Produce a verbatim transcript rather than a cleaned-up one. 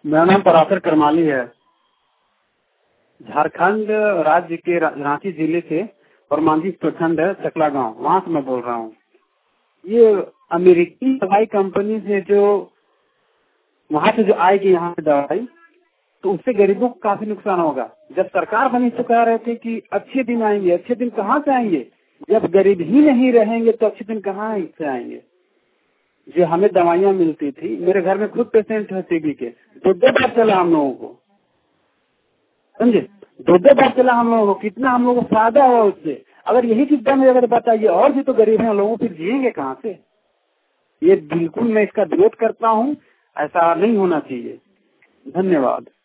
मेरा नाम पराशर करमाली है। झारखंड राज्य के रांची जिले से और मांझी प्रखंड है चकला गांव, वहाँ से मैं बोल रहा हूँ। ये अमेरिकी दवाई कंपनी से जो वहाँ से जो आएगी यहाँ से दवाई, तो उससे गरीबों को काफी नुकसान होगा। जब सरकार बनी तो कह रहे थे कि अच्छे दिन आएंगे, अच्छे दिन कहाँ से आएंगे? जब गरीब ही नहीं रहेंगे तो अच्छे दिन कहाँ से आएंगे? जो हमें दवाइयाँ मिलती थी, मेरे घर में खुद पेशेंट है टीबी के, दो दो बार चला हम लोगों को, समझे, दो दो बार चला हम लोगों को, कितना हम लोगों को फायदा हुआ उससे। अगर यही चीज बंद अगर बताइए, और भी तो गरीब हैं लोगों, फिर जिएंगे कहाँ से? ये बिल्कुल मैं इसका विरोध करता हूँ, ऐसा नहीं होना चाहिए। धन्यवाद।